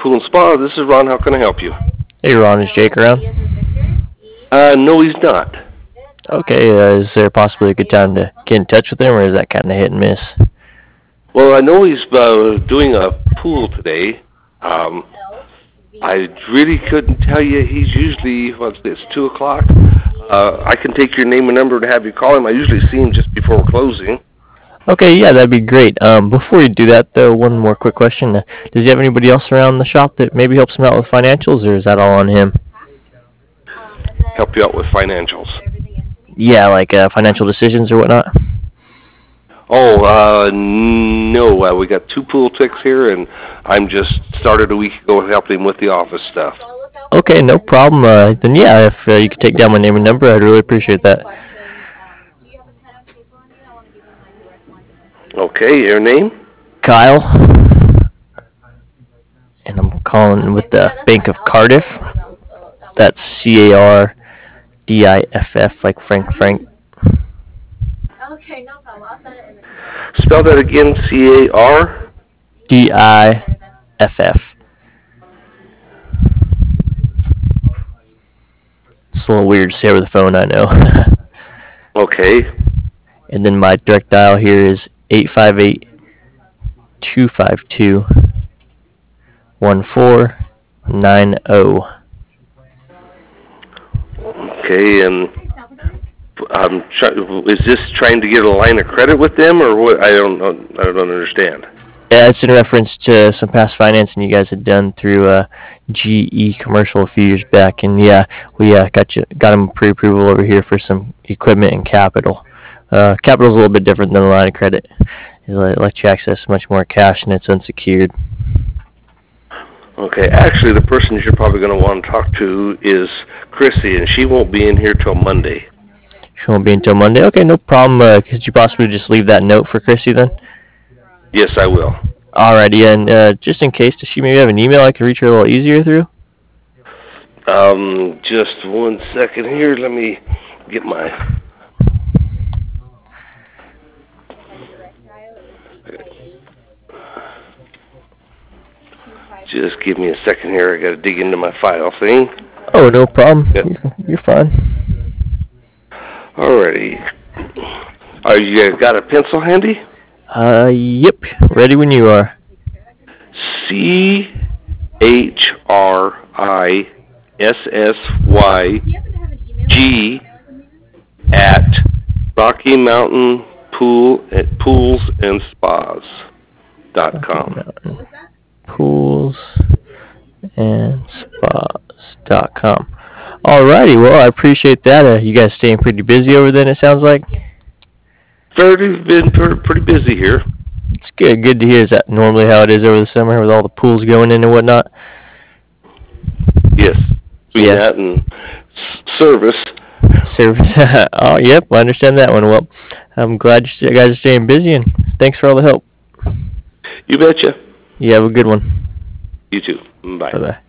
Pool and Spa. This is Ron. How can I help you? Hey Ron, is Jake around? No, he's not. Okay, is there possibly a good time to get in touch with him, or is that kind of hit and miss? Well, I know he's doing a pool today. Um, I really couldn't tell you. He's usually, what's this, 2 o'clock? I can take your name and number to have you call him. I usually see him just before closing. Okay, yeah, that'd be great. Before you do that, though, one more quick question. Does he have anybody else around the shop that maybe helps him out with financials, or is that all on him? Help you out with financials. Yeah, like financial decisions or whatnot? Oh, no. We got 2 pool techs here, and I'm just started a week ago helping him with the office stuff. Okay, no problem. Then yeah, if you could take down my name and number, I'd really appreciate that. Okay, your name? Kyle, and I'm calling with the Bank of Cardiff. That's Cardiff, like Frank. Spell that again, C-A-R? Diff. It's a little weird to say over the phone, I know. Okay. And then my direct dial here is 858-252-1490. Okay, and is this trying to get a line of credit with them, or what? I don't know. I don't understand. Yeah, it's in reference to some past financing you guys had done through GE Commercial a few years back, and yeah, we got them pre-approval over here for some equipment and capital. Capital's a little bit different than a line of credit. It lets you access much more cash, and it's unsecured. Okay, actually, the person you're probably going to want to talk to is Chrissy, and she won't be in here till Monday. She won't be until Monday. Okay, no problem. Could you possibly just leave that note for Chrissy then? Yes, I will. Alrighty, and just in case, does she maybe have an email I can reach her a little easier through? Just 1 second here. Let me get my... Just give me a second here. I got to dig into my file thing. Oh, no problem. Yep. You're fine. Alrighty. Are you got a pencil handy? Yep. Ready when you are. CHRISSYG at Rocky Mountain Pools and Spas.com. Poolsandspas.com. Alrighty, well, I appreciate that. You guys staying pretty busy over then, it sounds like? Been pretty busy here. It's good. Good to hear. Is that normally how it is over the summer with all the pools going in and whatnot? Yes. Yeah. That and service. Service. Oh, yep. I understand that one. Well, I'm glad you guys are staying busy, and thanks for all the help. You betcha. You have a good one. You too. Bye. Bye-bye.